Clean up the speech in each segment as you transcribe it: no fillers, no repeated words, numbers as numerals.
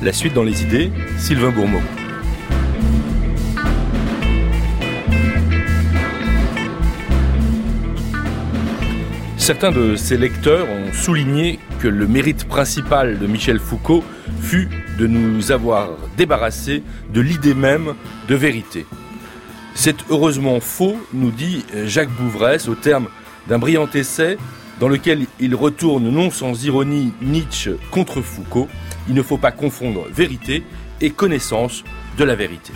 La suite dans les idées, Sylvain Gourmaud. Certains de ses lecteurs ont souligné que le mérite principal de Michel Foucault fut de nous avoir débarrassés de l'idée même de vérité. C'est heureusement faux, nous dit Jacques Bouvresse, au terme d'un brillant essai dans lequel il retourne non sans ironie Nietzsche contre Foucault. Il ne faut pas confondre vérité et connaissance de la vérité.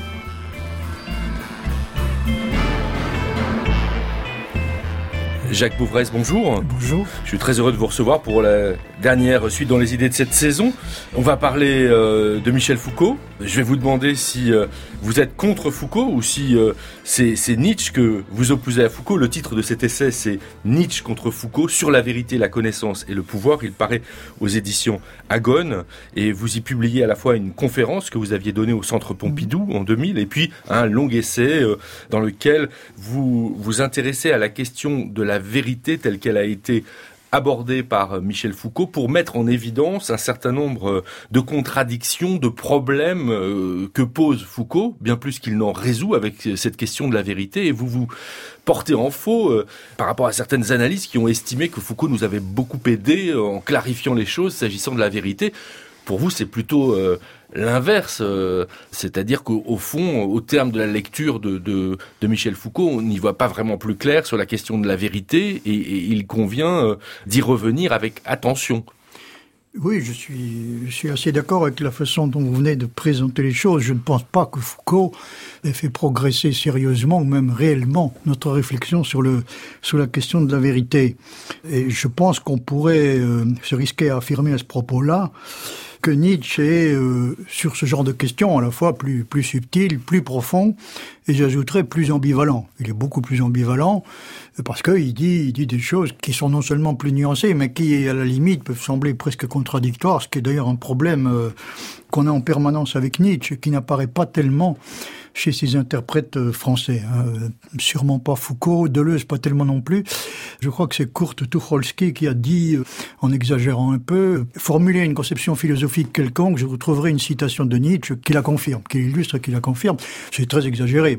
Jacques Bouvresse, bonjour. Bonjour. Je suis très heureux de vous recevoir pour la dernière suite dans les idées de cette saison. On va parler de Michel Foucault. Je vais vous demander si vous êtes contre Foucault ou si c'est Nietzsche que vous opposez à Foucault. Le titre de cet essai, c'est Nietzsche contre Foucault, sur la vérité, la connaissance et le pouvoir. Il paraît aux éditions Agone et vous y publiez à la fois une conférence que vous aviez donnée au Centre Pompidou en 2000 et puis un long essai dans lequel vous vous intéressez à la question de la vérité telle qu'elle a été abordée par Michel Foucault pour mettre en évidence un certain nombre de contradictions, de problèmes que pose Foucault, bien plus qu'il n'en résout avec cette question de la vérité. Et vous vous portez en faux par rapport à certaines analyses qui ont estimé que Foucault nous avait beaucoup aidé en clarifiant les choses s'agissant de la vérité. Pour vous, c'est plutôt l'inverse, c'est-à-dire qu'au fond, au terme de la lecture de Michel Foucault, on n'y voit pas vraiment plus clair sur la question de la vérité et il convient d'y revenir avec attention. Oui, je suis assez d'accord avec la façon dont vous venez de présenter les choses. Je ne pense pas que Foucault ait fait progresser sérieusement ou même réellement notre réflexion sur la question de la vérité. Et je pense qu'on pourrait se risquer à affirmer à ce propos-là que Nietzsche est sur ce genre de questions à la fois plus subtil, plus profond, et j'ajouterais plus ambivalent. Il est beaucoup plus ambivalent parce qu'il dit des choses qui sont non seulement plus nuancées, mais qui, à la limite, peuvent sembler presque contradictoires, ce qui est d'ailleurs un problème qu'on a en permanence avec Nietzsche, qui n'apparaît pas tellement chez ces interprètes français. Sûrement pas Foucault, Deleuze pas tellement non plus. Je crois que c'est Kurt Tucholsky qui a dit, en exagérant un peu, formuler une conception philosophique quelconque, je vous trouverai une citation de Nietzsche qui la confirme, qui l'illustre, qui la confirme. C'est très exagéré,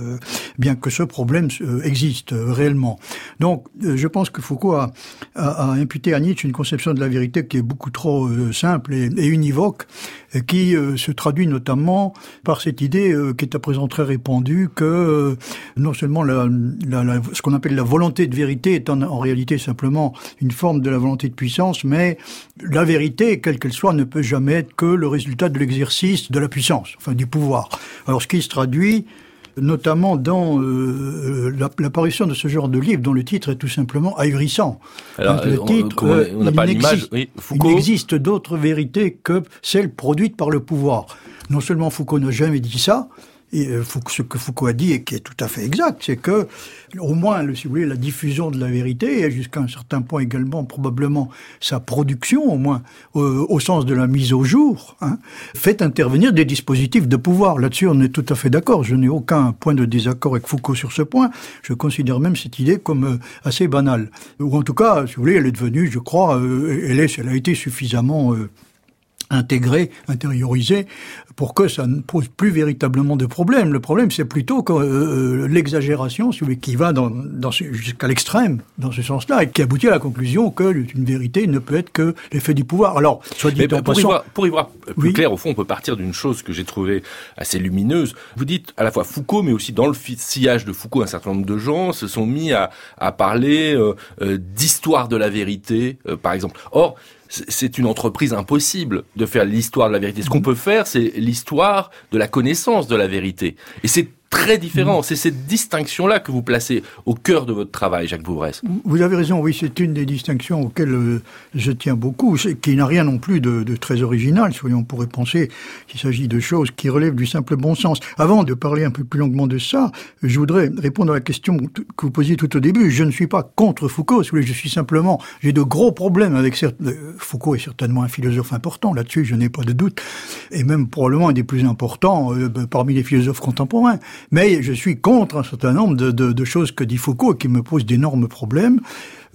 bien que ce problème existe réellement. Donc, je pense que Foucault a imputé à Nietzsche une conception de la vérité qui est beaucoup trop simple et univoque, qui se traduit notamment par cette idée qui est à présent très répandue que non seulement ce qu'on appelle la volonté de vérité est en réalité simplement une forme de la volonté de puissance, mais la vérité, quelle qu'elle soit, ne peut jamais être que le résultat de l'exercice de la puissance, enfin du pouvoir. Alors ce qui se traduit notamment dans l'apparition de ce genre de livre dont le titre est tout simplement ahurissant. Alors, le titre, on n'a pas l'image. Oui, Foucault. Il n'existe d'autre vérité que celle produite par le pouvoir. Non seulement Foucault n'a jamais dit ça, et ce que Foucault a dit et qui est tout à fait exact, c'est que, au moins, si vous voulez, la diffusion de la vérité, et jusqu'à un certain point également, probablement, sa production, au moins, au sens de la mise au jour, fait intervenir des dispositifs de pouvoir. Là-dessus, on est tout à fait d'accord. Je n'ai aucun point de désaccord avec Foucault sur ce point. Je considère même cette idée comme assez banale. Ou en tout cas, si vous voulez, elle est devenue, je crois, elle a été suffisamment intériorisé, pour que ça ne pose plus véritablement de problème. Le problème, c'est plutôt que l'exagération, si vous voulez, qui va jusqu'à l'extrême, dans ce sens-là, et qui aboutit à la conclusion que une vérité ne peut être que l'effet du pouvoir. Alors, soit dit en passant... Pour y voir plus clair, au fond, on peut partir d'une chose que j'ai trouvée assez lumineuse. Vous dites, à la fois Foucault, mais aussi dans le sillage de Foucault, un certain nombre de gens se sont mis à parler d'histoire de la vérité, par exemple. Or, c'est une entreprise impossible de faire l'histoire de la vérité. Ce qu'on peut faire, c'est l'histoire de la connaissance de la vérité. Et c'est très différent. C'est cette distinction-là que vous placez au cœur de votre travail, Jacques Bouvresse. Vous avez raison, oui, c'est une des distinctions auxquelles je tiens beaucoup, qui n'a rien non plus de très original. On pourrait penser qu'il s'agit de choses qui relèvent du simple bon sens. Avant de parler un peu plus longuement de ça, je voudrais répondre à la question que vous posiez tout au début. Je ne suis pas contre Foucault, si vous voulez, j'ai de gros problèmes avec Foucault est certainement un philosophe important, là-dessus je n'ai pas de doute, et même probablement un des plus importants parmi les philosophes contemporains. Mais je suis contre un certain nombre de choses que dit Foucault qui me posent d'énormes problèmes,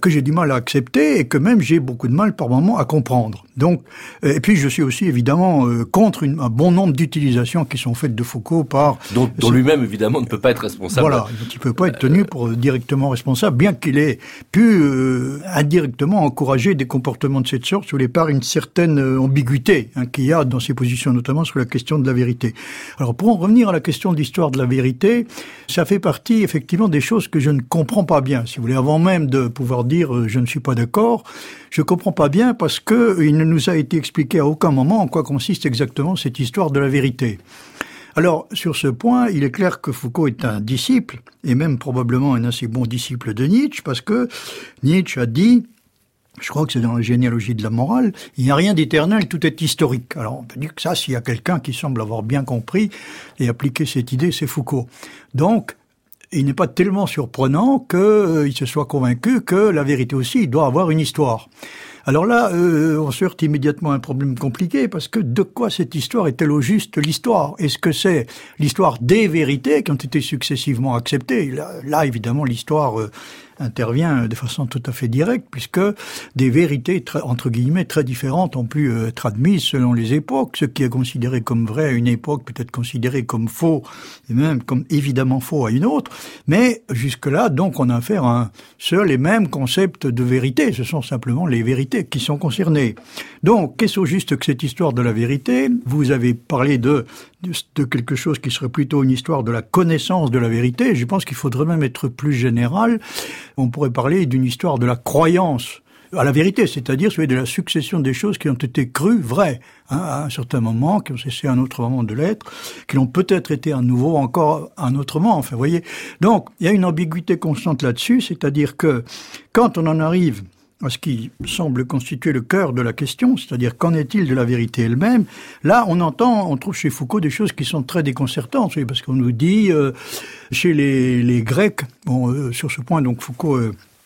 que j'ai du mal à accepter et que même j'ai beaucoup de mal par moments à comprendre. Donc, et puis je suis aussi évidemment contre un bon nombre d'utilisations qui sont faites de Foucault par... Dont lui-même évidemment ne peut pas être responsable. Voilà, il ne peut pas être tenu pour directement responsable, bien qu'il ait pu indirectement encourager des comportements de cette sorte sous les par une certaine ambiguïté qu'il y a dans ses positions, notamment sur la question de la vérité. Alors pour en revenir à la question de l'histoire de la vérité, ça fait partie effectivement des choses que je ne comprends pas bien. Si vous voulez, avant même de pouvoir dire je ne suis pas d'accord, je comprends pas bien parce que il ne nous a été expliqué à aucun moment en quoi consiste exactement cette histoire de la vérité. Alors, sur ce point, il est clair que Foucault est un disciple, et même probablement un assez bon disciple de Nietzsche, parce que Nietzsche a dit, je crois que c'est dans la généalogie de la morale, il n'y a rien d'éternel, tout est historique. Alors, on peut dire que ça, s'il y a quelqu'un qui semble avoir bien compris et appliqué cette idée, c'est Foucault. Donc, il n'est pas tellement surprenant qu'il se soit convaincu que la vérité aussi doit avoir une histoire. Alors là, on se heurte immédiatement à un problème compliqué, parce que de quoi cette histoire est-elle au juste l'histoire? Est-ce que c'est l'histoire des vérités qui ont été successivement acceptées? Là évidemment, l'histoire intervient de façon tout à fait directe, puisque des vérités, entre guillemets, très différentes ont pu être admises selon les époques. Ce qui est considéré comme vrai à une époque peut être considéré comme faux, et même comme évidemment faux à une autre. Mais jusque-là, donc, on a affaire à un seul et même concept de vérité. Ce sont simplement les vérités qui sont concernées. Donc, qu'est-ce au juste que cette histoire de la vérité? Vous avez parlé de quelque chose qui serait plutôt une histoire de la connaissance de la vérité. Je pense qu'il faudrait même être plus général. On pourrait parler d'une histoire de la croyance à la vérité, c'est-à-dire de la succession des choses qui ont été crues vraies à un certain moment, qui ont cessé à un autre moment de l'être, qui l'ont peut-être été à nouveau encore à un autre moment. Enfin, vous voyez. Donc, il y a une ambiguïté constante là-dessus, c'est-à-dire que quand on en arrive à ce qui semble constituer le cœur de la question, c'est-à-dire qu'en est-il de la vérité elle-même, là on trouve chez Foucault des choses qui sont très déconcertantes, parce qu'on nous dit chez les Grecs, sur ce point donc Foucault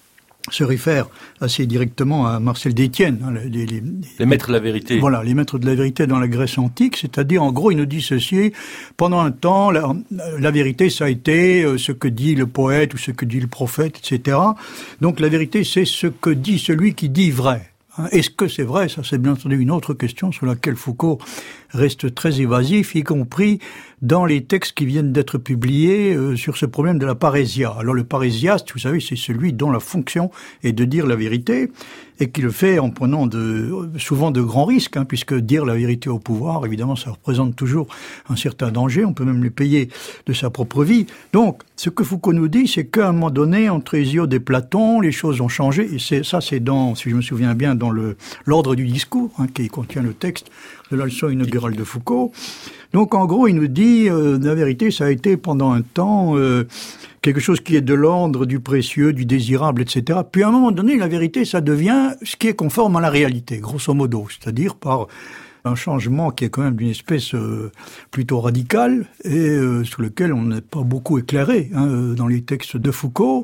se réfère assez directement à Marcel d'Étienne, les maîtres de la vérité. Voilà, les maîtres de la vérité dans la Grèce antique, c'est-à-dire en gros il nous dit ceci: pendant un temps la vérité ça a été ce que dit le poète ou ce que dit le prophète, etc. Donc la vérité c'est ce que dit celui qui dit vrai. Est-ce que c'est vrai? Ça, c'est bien entendu une autre question sur laquelle Foucault reste très évasif, y compris dans les textes qui viennent d'être publiés sur ce problème de la parésia. Alors le parésiaste, vous savez, c'est celui dont la fonction est de dire la vérité, et qui le fait en prenant souvent de grands risques, puisque dire la vérité au pouvoir, évidemment, ça représente toujours un certain danger, on peut même le payer de sa propre vie. Donc, ce que Foucault nous dit, c'est qu'à un moment donné, entre Hésiode et Platon, les choses ont changé, et c'est dans, si je me souviens bien, dans l'ordre du discours, qui contient le texte de la leçon inaugurale de Foucault. Donc, en gros, il nous dit, la vérité, ça a été pendant un temps quelque chose qui est de l'ordre du précieux, du désirable, etc. Puis à un moment donné, la vérité, ça devient ce qui est conforme à la réalité, grosso modo, c'est-à-dire par un changement qui est quand même d'une espèce plutôt radicale et sur lequel on n'est pas beaucoup éclairé dans les textes de Foucault.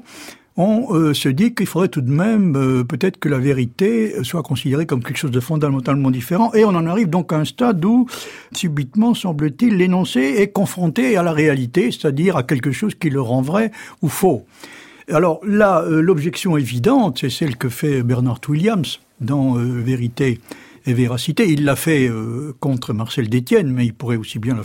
On se dit qu'il faudrait tout de même peut-être que la vérité soit considérée comme quelque chose de fondamentalement différent, et on en arrive donc à un stade où, subitement, semble-t-il, l'énoncé est confronté à la réalité, c'est-à-dire à quelque chose qui le rend vrai ou faux. Alors là, l'objection évidente, c'est celle que fait Bernard Williams dans Vérité et Véracité. Il l'a fait contre Marcel d'Étienne, mais il aurait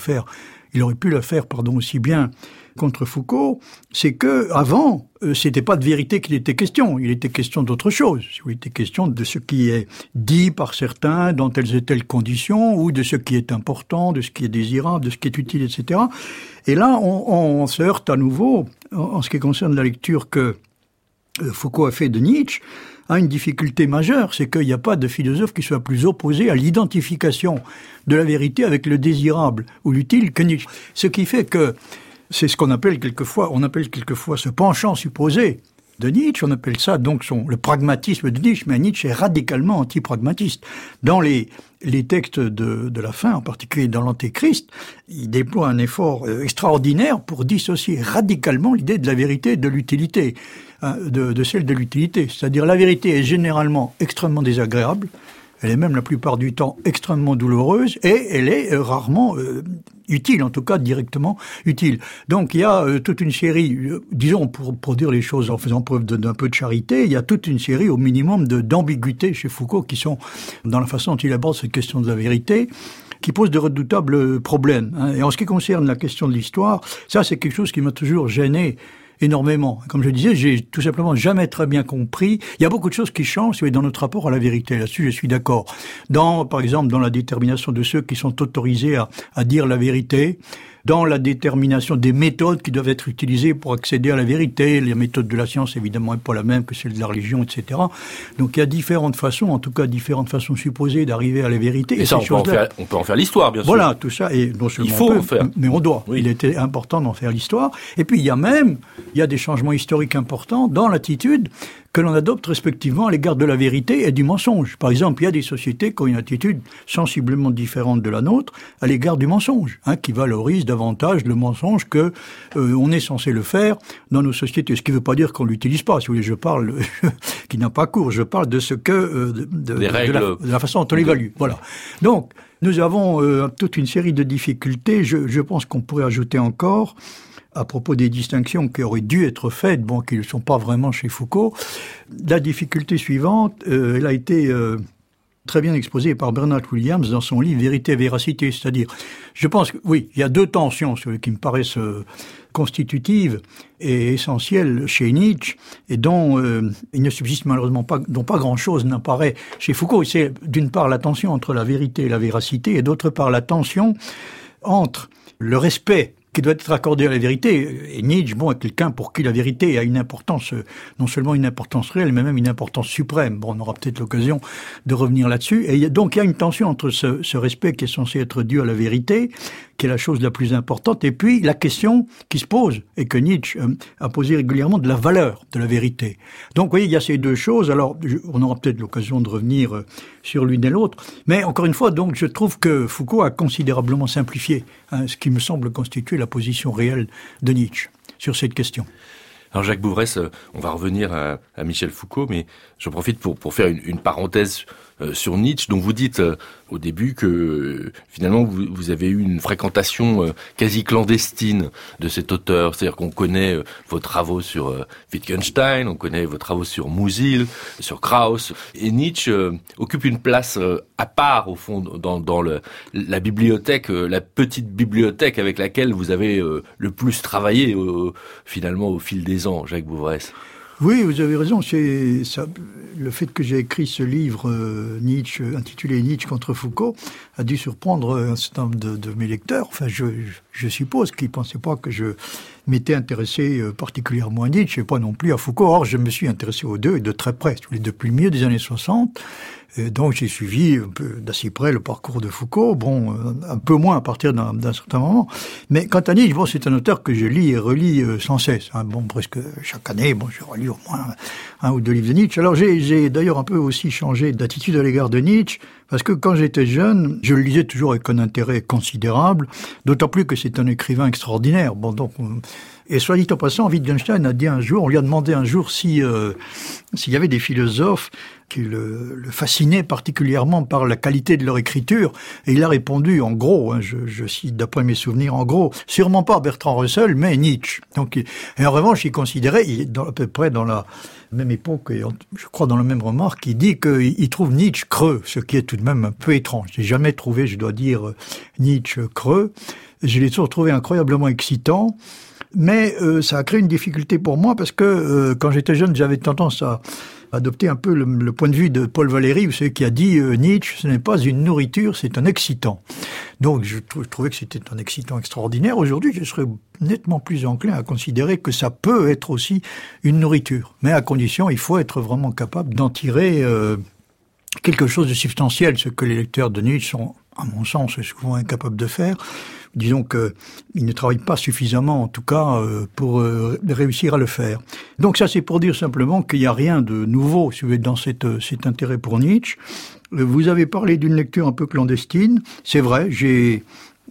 pu la faire aussi bien contre Foucault, c'est que avant, c'était pas de vérité qu'il était question. Il était question d'autre chose. Il était question de ce qui est dit par certains, dans telles et telles conditions, ou de ce qui est important, de ce qui est désirable, de ce qui est utile, etc. Et là, on se heurte à nouveau, en ce qui concerne la lecture que Foucault a fait de Nietzsche, à une difficulté majeure, c'est qu'il n'y a pas de philosophe qui soit plus opposé à l'identification de la vérité avec le désirable ou l'utile que Nietzsche. Ce qui fait que c'est ce qu'on appelle quelquefois ce penchant supposé de Nietzsche, on appelle ça donc le pragmatisme de Nietzsche, mais Nietzsche est radicalement anti-pragmatiste. Dans les textes de la fin, en particulier dans l'Antéchrist, il déploie un effort extraordinaire pour dissocier radicalement l'idée de la vérité de l'utilité, de celle de l'utilité. C'est-à-dire la vérité est généralement extrêmement désagréable, elle est même la plupart du temps extrêmement douloureuse, et elle est rarement utile, en tout cas directement utile. Donc il y a toute une série, disons pour dire les choses en faisant preuve d'un peu de charité, il y a toute une série au minimum d'ambiguïtés chez Foucault qui sont dans la façon dont il aborde cette question de la vérité, qui pose de redoutables problèmes. Et en ce qui concerne la question de l'histoire, ça c'est quelque chose qui m'a toujours gêné énormément. Comme je disais, j'ai tout simplement jamais très bien compris. Il y a beaucoup de choses qui changent dans notre rapport à la vérité. Là-dessus, je suis d'accord. Par exemple, dans la détermination de ceux qui sont autorisés à dire la vérité, dans la détermination des méthodes qui doivent être utilisées pour accéder à la vérité. Les méthodes de la science, évidemment, n'est pas la même que celle de la religion, etc. Donc, il y a différentes façons, en tout cas, différentes façons supposées d'arriver à la vérité. Et ça, on peut en faire l'histoire, bien sûr. Voilà, tout ça. Et non seulement il faut en faire. Mais on doit. Oui. Il était important d'en faire l'histoire. Et puis, il y a des changements historiques importants dans l'attitude que l'on adopte respectivement à l'égard de la vérité et du mensonge. Par exemple, il y a des sociétés qui ont une attitude sensiblement différente de la nôtre à l'égard du mensonge, qui valorise davantage le mensonge que on est censé le faire dans nos sociétés. Ce qui ne veut pas dire qu'on l'utilise pas. Si vous voulez, je parle qui n'a pas cours. Je parle de ce que de la façon dont on l'évalue. Voilà. Donc, nous avons toute une série de difficultés. Je pense qu'on pourrait ajouter encore, à propos des distinctions qui auraient dû être faites, qui ne sont pas vraiment chez Foucault, la difficulté suivante, elle a été très bien exposée par Bernard Williams dans son livre « Vérité et véracité ». C'est-à-dire, je pense que, oui, il y a deux tensions qui me paraissent constitutives et essentielles chez Nietzsche, et dont il ne subsiste malheureusement pas, dont pas grand-chose n'apparaît chez Foucault. C'est d'une part la tension entre la vérité et la véracité, et d'autre part la tension entre le respect qui doit être accordé à la vérité. Et Nietzsche, est quelqu'un pour qui la vérité a une importance, non seulement une importance réelle, mais même une importance suprême. On aura peut-être l'occasion de revenir là-dessus. Et donc, il y a une tension entre ce respect qui est censé être dû à la vérité, qui est la chose la plus importante, et puis la question qui se pose, et que Nietzsche a posé régulièrement, de la valeur de la vérité. Donc, vous voyez, il y a ces deux choses. Alors, on aura peut-être l'occasion de revenir sur l'une et l'autre. Mais encore une fois, donc, je trouve que Foucault a considérablement simplifié ce qui me semble constituer la position réelle de Nietzsche sur cette question. Alors Jacques Bouvresse, on va revenir à Michel Foucault, mais je profite pour faire une parenthèse sur Nietzsche, dont vous dites au début que finalement vous avez eu une fréquentation quasi clandestine de cet auteur. C'est-à-dire qu'on connaît vos travaux sur Wittgenstein, on connaît vos travaux sur Musil, sur Krauss, et Nietzsche occupe une place à part au fond dans la bibliothèque, la petite bibliothèque avec laquelle vous avez le plus travaillé finalement au fil des ans, Jacques Bouvresse. Oui, vous avez raison. C'est ça, le fait que j'ai écrit ce livre Nietzsche, intitulé Nietzsche contre Foucault, a dû surprendre un certain nombre de mes lecteurs. Enfin, je suppose qu'ils ne pensaient pas que je m'étais intéressé particulièrement à Nietzsche et pas non plus à Foucault. Or, je me suis intéressé aux deux et de très près, depuis le milieu des années 60. Et donc, j'ai suivi un peu d'assez près le parcours de Foucault, un peu moins à partir d'un certain moment. Mais quant à Nietzsche, c'est un auteur que je lis et relis sans cesse. Presque chaque année, je relis au moins un ou deux livres de Nietzsche. Alors, j'ai d'ailleurs un peu aussi changé d'attitude à l'égard de Nietzsche, parce que quand j'étais jeune, je le lisais toujours avec un intérêt considérable, d'autant plus que c'est un écrivain extraordinaire. Et soit dit en passant, Wittgenstein a dit un jour, on lui a demandé un jour s'il y avait des philosophes qui le fascinaient particulièrement par la qualité de leur écriture, et il a répondu en gros, je cite d'après mes souvenirs, en gros, sûrement pas Bertrand Russell, mais Nietzsche. Donc, et en revanche, il considérait, à peu près dans la même époque, et je crois dans la même remarque, il dit qu'il trouve Nietzsche creux, ce qui est tout de même un peu étrange. J'ai jamais trouvé, je dois dire, Nietzsche creux. Je l'ai toujours trouvé incroyablement excitant. Mais ça a créé une difficulté pour moi parce que quand j'étais jeune, j'avais tendance à adopter un peu le point de vue de Paul Valéry, vous savez, qui a dit Nietzsche, ce n'est pas une nourriture, c'est un excitant. Donc je trouvais que c'était un excitant extraordinaire. Aujourd'hui, je serais nettement plus enclin à considérer que ça peut être aussi une nourriture. Mais à condition, il faut être vraiment capable d'en tirer quelque chose de substantiel, ce que les lecteurs de Nietzsche sont, à mon sens, souvent incapables de faire. Disons qu'ils ne travaillent pas suffisamment, en tout cas, pour réussir à le faire. Donc ça, c'est pour dire simplement qu'il n'y a rien de nouveau, si vous voulez, dans cet intérêt pour Nietzsche. Vous avez parlé d'une lecture un peu clandestine. C'est vrai, j'ai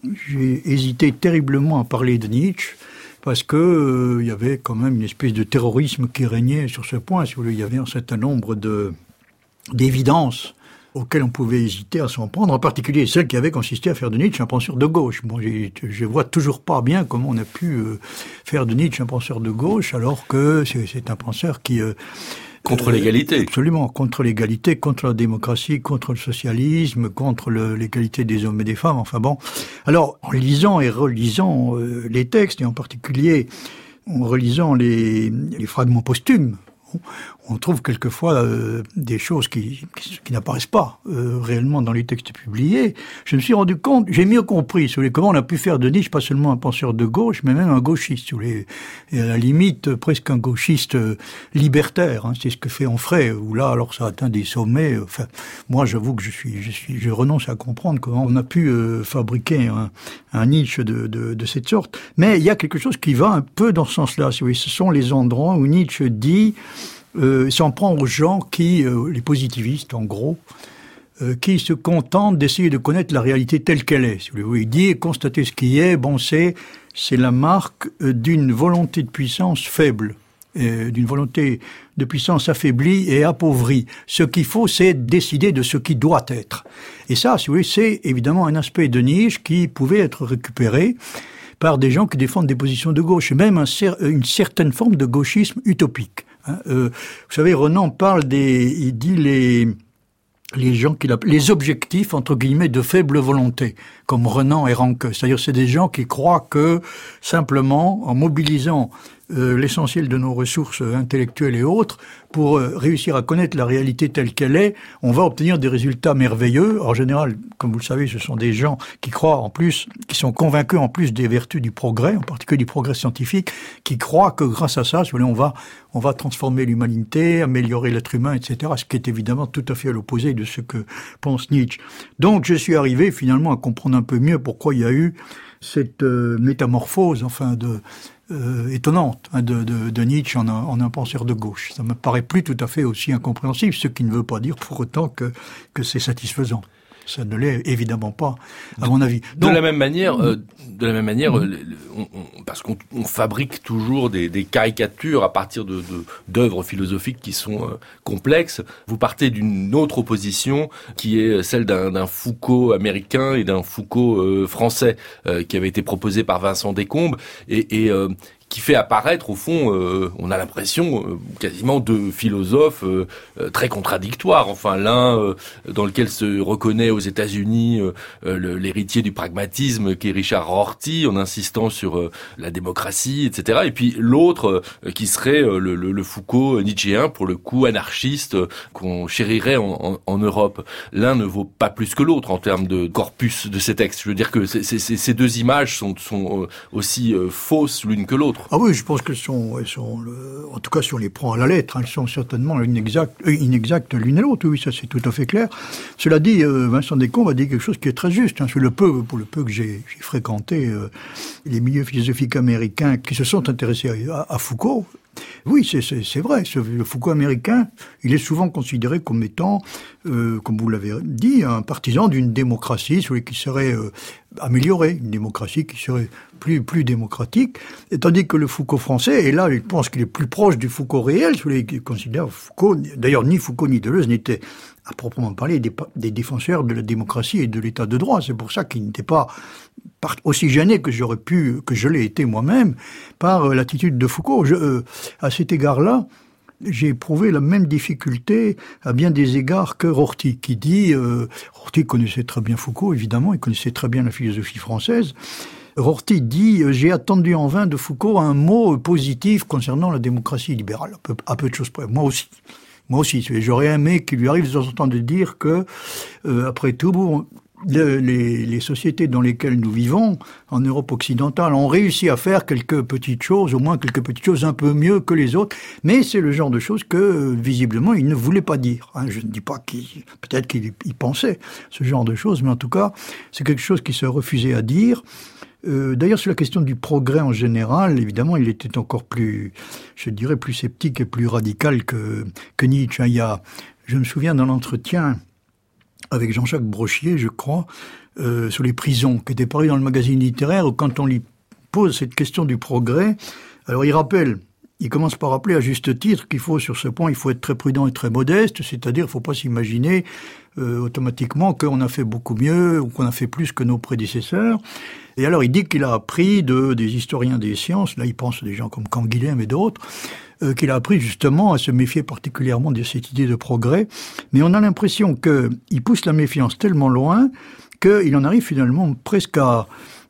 hésité terriblement à parler de Nietzsche, parce que il y avait quand même une espèce de terrorisme qui régnait sur ce point. Si vous voulez, il y avait un certain nombre d'évidences auxquelles on pouvait hésiter à s'en prendre, en particulier celle qui avait consisté à faire de Nietzsche un penseur de gauche. Bon, je vois toujours pas bien comment on a pu faire de Nietzsche un penseur de gauche, alors que c'est un penseur qui... contre l'égalité. Absolument, contre l'égalité, contre la démocratie, contre le socialisme, contre l'égalité des hommes et des femmes, enfin bon. Alors, en lisant et relisant les textes, et en particulier en relisant les fragments posthumes, on trouve quelquefois des choses qui n'apparaissent pas réellement dans les textes publiés. Je me suis rendu compte, j'ai mieux compris comment on a pu faire de Nietzsche pas seulement un penseur de gauche, mais même un gauchiste, et à la limite presque un gauchiste libertaire. Hein, c'est ce que fait Onfray, où là alors ça atteint des sommets. Enfin, moi j'avoue que je renonce à comprendre comment on a pu fabriquer un Nietzsche de cette sorte. Mais il y a quelque chose qui va un peu dans ce sens-là. Ce sont les endroits où Nietzsche dit s'en prend aux gens qui, les positivistes en gros, qui se contentent d'essayer de connaître la réalité telle qu'elle est. Si vous voulez. Il dit constater ce qui est, bon c'est la marque d'une volonté de puissance faible, d'une volonté de puissance affaiblie et appauvrie. Ce qu'il faut, c'est décider de ce qui doit être. Et ça, si vous voulez, c'est évidemment un aspect de Nietzsche qui pouvait être récupéré par des gens qui défendent des positions de gauche, et même une certaine forme de gauchisme utopique. Vous savez, Renan parle il dit les gens qu'il appelle les objectifs entre guillemets de faible volonté, comme Renan et Ranke. C'est-à-dire, c'est des gens qui croient que simplement en mobilisant l'essentiel de nos ressources intellectuelles et autres pour réussir à connaître la réalité telle qu'elle est, on va obtenir des résultats merveilleux. En général, comme vous le savez, ce sont des gens qui croient en plus, qui sont convaincus en plus des vertus du progrès, en particulier du progrès scientifique, qui croient que grâce à ça, on va transformer l'humanité, améliorer l'être humain, etc. Ce qui est évidemment tout à fait à l'opposé de ce que pense Nietzsche. Donc, je suis arrivé finalement à comprendre un peu mieux pourquoi il y a eu cette métamorphose, enfin étonnante de Nietzsche en un penseur de gauche. Ça me paraît plus tout à fait aussi incompréhensible, ce qui ne veut pas dire pour autant que c'est satisfaisant. Ça ne l'est évidemment pas, à mon avis. Donc, de la même manière, parce qu'on fabrique toujours des caricatures à partir d'œuvres philosophiques qui sont complexes. Vous partez d'une autre opposition qui est celle d'un Foucault américain et d'un Foucault français qui avait été proposé par Vincent Descombes et qui fait apparaître, au fond, on a l'impression, quasiment deux philosophes très contradictoires. Enfin, l'un dans lequel se reconnaît aux États-Unis l'héritier du pragmatisme, qui est Richard Rorty, en insistant sur la démocratie, etc. Et puis l'autre qui serait le Foucault nietzschéen, pour le coup anarchiste, qu'on chérirait en Europe. L'un ne vaut pas plus que l'autre en termes de corpus de ces textes. Je veux dire que ces deux images sont aussi fausses l'une que l'autre. Ah oui, je pense qu'elles sont en tout cas si on les prend à la lettre, elles sont certainement inexactes l'une et l'autre, oui, ça c'est tout à fait clair. Cela dit, Vincent Descombes a dit quelque chose qui est très juste, pour le peu que j'ai fréquenté les milieux philosophiques américains qui se sont intéressés à Foucault. Oui, c'est vrai. Le Foucault américain, il est souvent considéré comme étant, comme vous l'avez dit, un partisan d'une démocratie qui serait améliorée, une démocratie qui serait plus démocratique, et tandis que le Foucault français, et là, je pense qu'il est plus proche du Foucault réel, qui considère Foucault, d'ailleurs, ni Foucault ni Deleuze n'étaient, à proprement parler, des défenseurs de la démocratie et de l'état de droit. C'est pour ça qu'ils n'étaient pas aussi gêné que je l'ai été moi-même par l'attitude de Foucault. À cet égard-là, j'ai éprouvé la même difficulté à bien des égards que Rorty, qui dit, Rorty connaissait très bien Foucault, évidemment, il connaissait très bien la philosophie française. Rorty dit, j'ai attendu en vain de Foucault un mot positif concernant la démocratie libérale, à peu de choses près. Moi aussi, j'aurais aimé qu'il lui arrive de temps en temps de dire que, après tout, les sociétés dans lesquelles nous vivons, en Europe occidentale, ont réussi à faire quelques petites choses, au moins quelques petites choses un peu mieux que les autres, mais c'est le genre de choses que, visiblement, il ne voulait pas dire. Je ne dis pas peut-être qu'il pensait ce genre de choses, mais en tout cas, c'est quelque chose qu'il se refusait à dire. D'ailleurs, sur la question du progrès en général, évidemment, il était encore plus, je dirais, plus sceptique et plus radical que Nietzsche. Je me souviens d'un entretien avec Jean-Jacques Brochier, je crois, sur les prisons, qui était paru dans le magazine littéraire, où quand on lui pose cette question du progrès, alors il rappelle il commence par rappeler à juste titre qu'il faut, sur ce point, il faut être très prudent et très modeste, c'est-à-dire il ne faut pas s'imaginer automatiquement qu'on a fait beaucoup mieux ou qu'on a fait plus que nos prédécesseurs. Et alors il dit qu'il a appris des historiens des sciences, là il pense à des gens comme Canguilhem et d'autres, qu'il a appris justement à se méfier particulièrement de cette idée de progrès, mais on a l'impression qu'il pousse la méfiance tellement loin qu'il en arrive finalement presque à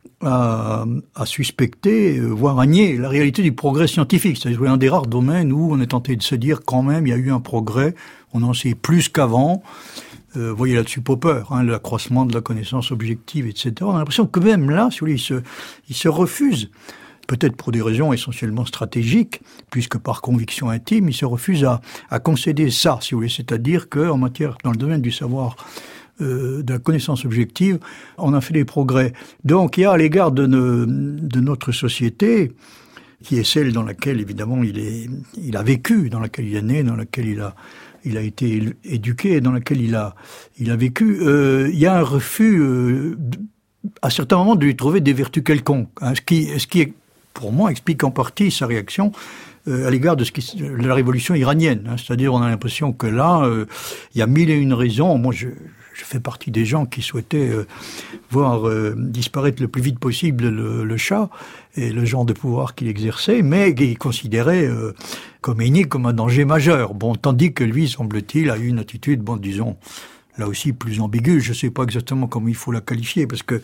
suspecter, voire à nier la réalité du progrès scientifique. C'est-à-dire un des rares domaines où on est tenté de se dire quand même il y a eu un progrès, on en sait plus qu'avant. Voyez là-dessus Popper, l'accroissement de la connaissance objective, etc. On a l'impression que même là, si vous voulez, il se refuse, peut-être pour des raisons essentiellement stratégiques, puisque par conviction intime, il se refuse à concéder ça, si vous voulez. C'est-à-dire qu'en matière, dans le domaine du savoir, de la connaissance objective, on a fait des progrès. Donc il y a à l'égard de notre société, qui est celle dans laquelle évidemment il a vécu, dans laquelle il est né, dans laquelle il a été éduqué, dans laquelle il a vécu, il y a un refus à certains moments de lui trouver des vertus quelconques, ce qui pour moi explique en partie sa réaction à l'égard de la révolution iranienne. C'est-à-dire on a l'impression que là, il y a mille et une raisons. Moi je fais partie des gens qui souhaitaient voir disparaître le plus vite possible le Shah et le genre de pouvoir qu'il exerçait, mais qu'il considérait Khomeini comme un danger majeur. Bon, tandis que lui, semble-t-il, a eu une attitude, disons, là aussi plus ambiguë. Je ne sais pas exactement comment il faut la qualifier, parce que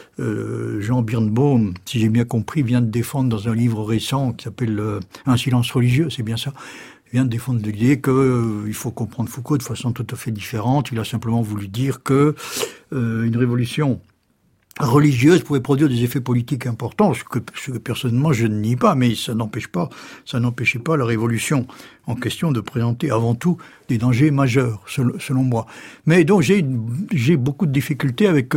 Jean Birnbaum, si j'ai bien compris, vient de défendre dans un livre récent qui s'appelle Un silence religieux, c'est bien ça, vient de défendre l'idée qu'il faut comprendre Foucault de façon tout à fait différente. Il a simplement voulu dire que une révolution religieuse pouvait produire des effets politiques importants, ce que personnellement je ne nie pas, mais ça n'empêchait pas la révolution en question de présenter avant tout des dangers majeurs, selon moi. Mais donc j'ai beaucoup de difficultés avec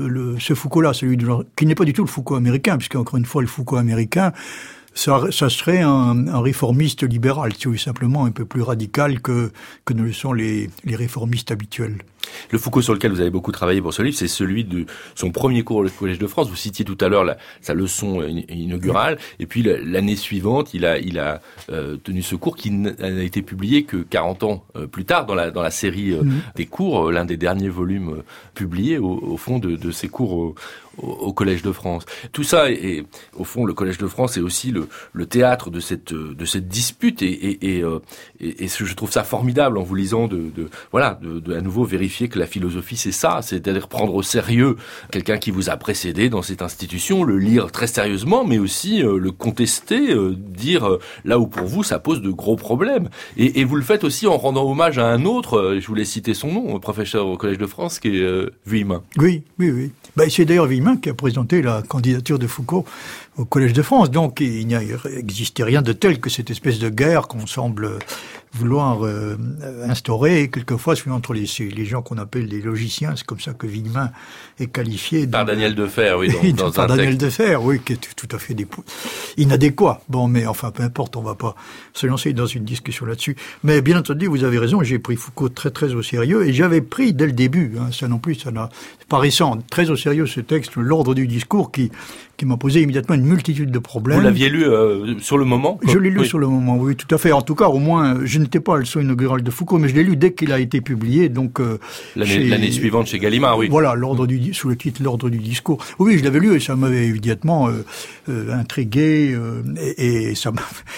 ce Foucault-là, qui n'est pas du tout le Foucault américain, puisque encore une fois le Foucault américain, ça serait un réformiste libéral, si vous voulez, simplement un peu plus radical que ne le sont les réformistes habituels. Le Foucault sur lequel vous avez beaucoup travaillé pour ce livre, c'est celui de son premier cours au Collège de France. Vous citiez tout à l'heure sa leçon inaugurale, et puis l'année suivante, il a tenu ce cours qui n'a été publié que 40 ans plus tard dans la série des cours, l'un des derniers volumes publiés au fond de ces cours au Collège de France. Tout ça, et au fond, le Collège de France est aussi le théâtre de cette dispute, et je trouve ça formidable en vous lisant de à nouveau vérifier que la philosophie c'est ça, c'est-à-dire prendre au sérieux quelqu'un qui vous a précédé dans cette institution, le lire très sérieusement, mais aussi le contester, dire là où pour vous ça pose de gros problèmes. Et vous le faites aussi en rendant hommage à un autre, je voulais citer son nom, professeur au Collège de France, qui est Vuillemin. Oui. C'est d'ailleurs Vuillemin qui a présenté la candidature de Foucault au Collège de France. Donc il n'existait rien de tel que cette espèce de guerre qu'on semble vouloir instaurer, quelquefois entre les gens qu'on appelle les logiciens, c'est comme ça que Vuillemin est qualifié. Par Daniel Defer, oui, dans par Daniel Defer, oui, qui est tout à fait inadéquat. Bon, mais enfin, peu importe, on va pas se lancer dans une discussion là-dessus. Mais bien entendu, vous avez raison, j'ai pris Foucault très très au sérieux, et j'avais pris dès le début, ça non plus, c'est pas récent, très au sérieux ce texte, l'ordre du discours, qui m'a posé immédiatement une multitude de problèmes. Vous l'aviez lu sur le moment, quoi? Je l'ai lu sur le moment, oui, tout à fait. En tout cas, au moins, je n'étais pas à la leçon inaugurale de Foucault, mais je l'ai lu dès qu'il a été publié, donc l'année suivante chez Gallimard, oui. Voilà, sous le titre l'ordre du discours. Oui, je l'avais lu et ça m'avait immédiatement intrigué, et je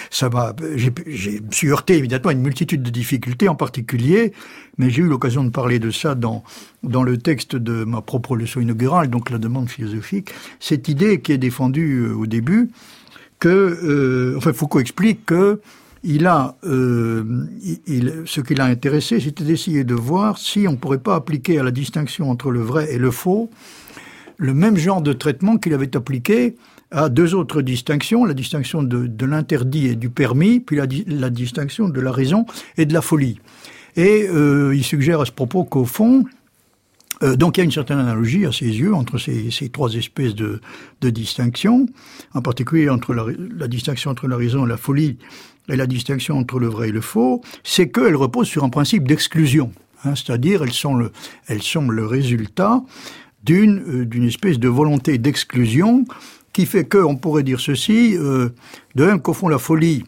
me suis heurté immédiatement à une multitude de difficultés, en particulier, mais j'ai eu l'occasion de parler de ça dans le texte de ma propre leçon inaugurale, donc la demande philosophique, cette idée qui est défendue au début, que Foucault explique que ce qui l'a intéressé, c'était d'essayer de voir si on pourrait pas appliquer à la distinction entre le vrai et le faux le même genre de traitement qu'il avait appliqué à deux autres distinctions, la distinction de l'interdit et du permis, puis la distinction de la raison et de la folie. Et il suggère à ce propos qu'au fond, donc il y a une certaine analogie à ses yeux entre ces trois espèces de distinctions, en particulier entre la distinction entre la raison et la folie, et la distinction entre le vrai et le faux, c'est qu'elles reposent sur un principe d'exclusion, c'est-à-dire elles sont le résultat d'une espèce de volonté d'exclusion qui fait qu'on pourrait dire ceci, de même qu'au fond la folie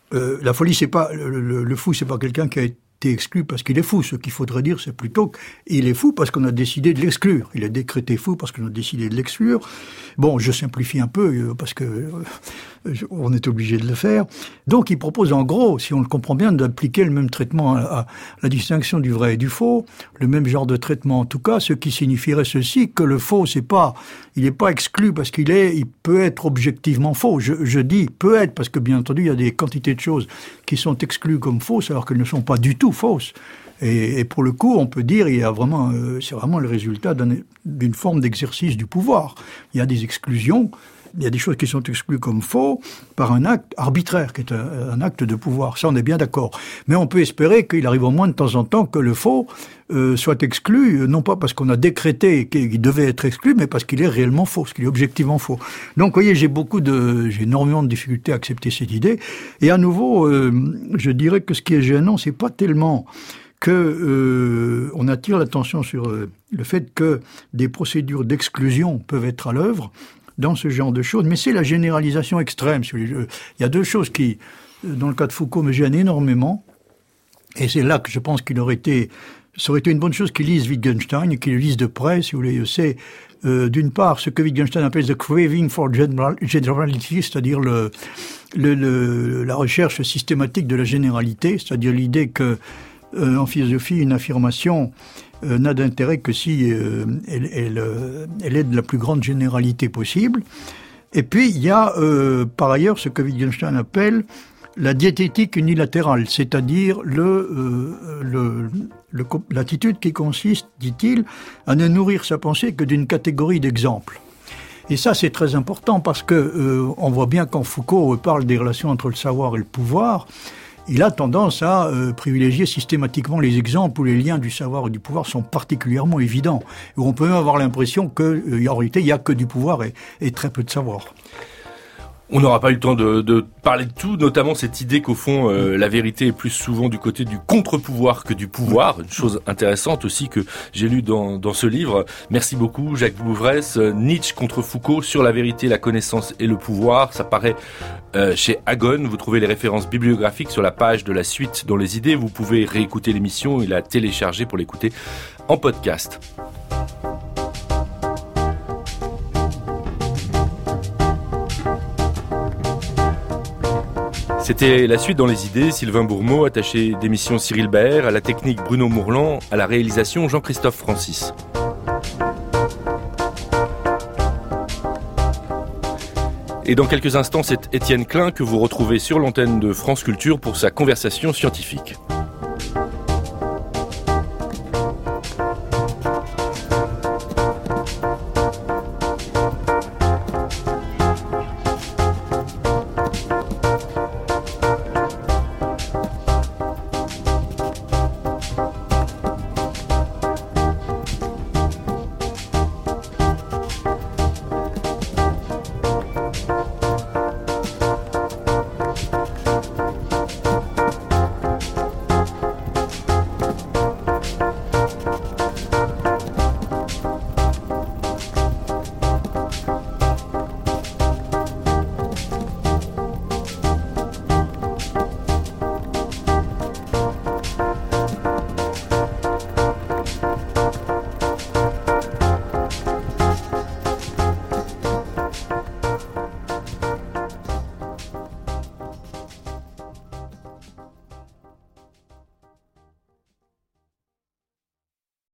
La folie, c'est pas le fou, c'est pas quelqu'un qui a été exclu parce qu'il est fou. Ce qu'il faudrait dire, c'est plutôt qu'il est fou parce qu'on a décidé de l'exclure. Il est décrété fou parce qu'on a décidé de l'exclure. Bon, je simplifie un peu parce que on est obligé de le faire. Donc, il propose en gros, si on le comprend bien, d'appliquer le même traitement à la distinction du vrai et du faux, le même genre de traitement en tout cas, ce qui signifierait ceci, que le faux, il n'est pas exclu parce il peut être objectivement faux. Je dis peut être parce que bien entendu, il y a des quantités de choses qui sont exclues comme fausses alors qu'elles ne sont pas du tout fausses. Et pour le coup, on peut dire, c'est vraiment le résultat d'une forme d'exercice du pouvoir. Il y a des exclusions, il y a des choses qui sont exclues comme faux par un acte arbitraire, qui est un acte de pouvoir. Ça, on est bien d'accord. Mais on peut espérer qu'il arrive au moins de temps en temps que le faux soit exclu, non pas parce qu'on a décrété qu'il devait être exclu, mais parce qu'il est réellement faux, parce qu'il est objectivement faux. Donc, vous voyez, j'ai énormément de difficultés à accepter cette idée. Et à nouveau, je dirais que ce qui est gênant, c'est pas tellement que on attire l'attention sur le fait que des procédures d'exclusion peuvent être à l'œuvre dans ce genre de choses, mais c'est la généralisation extrême. Il y a deux choses qui, dans le cas de Foucault, me gênent énormément, et c'est là que je pense ça aurait été une bonne chose qu'ils lisent Wittgenstein, et qu'ils le lisent de près, si vous voulez. C'est d'une part ce que Wittgenstein appelle the craving for generality, c'est-à-dire la recherche systématique de la généralité, c'est-à-dire l'idée que en philosophie, une affirmation n'a d'intérêt que si elle est de la plus grande généralité possible. Et puis, il y a par ailleurs ce que Wittgenstein appelle la diététique unilatérale, c'est-à-dire l'attitude qui consiste, dit-il, à ne nourrir sa pensée que d'une catégorie d'exemples. Et ça, c'est très important parce que on voit bien quand Foucault parle des relations entre le savoir et le pouvoir, il a tendance à privilégier systématiquement les exemples où les liens du savoir et du pouvoir sont particulièrement évidents. Et on peut même avoir l'impression qu'en réalité, il n'y a que du pouvoir et très peu de savoir. On n'aura pas eu le temps de parler de tout, notamment cette idée qu'au fond, la vérité est plus souvent du côté du contre-pouvoir que du pouvoir. Une chose intéressante aussi que j'ai lue dans ce livre. Merci beaucoup, Jacques Bouvresse. Nietzsche contre Foucault sur la vérité, la connaissance et le pouvoir. Ça paraît chez Agone. Vous trouvez les références bibliographiques sur la page de la suite dans les idées. Vous pouvez réécouter l'émission et la télécharger pour l'écouter en podcast. C'était la suite dans les idées, Sylvain Bourmeau, attaché d'émission Cyril Baer, à la technique Bruno Mourlan, à la réalisation Jean-Christophe Francis. Et dans quelques instants, c'est Étienne Klein que vous retrouvez sur l'antenne de France Culture pour sa conversation scientifique.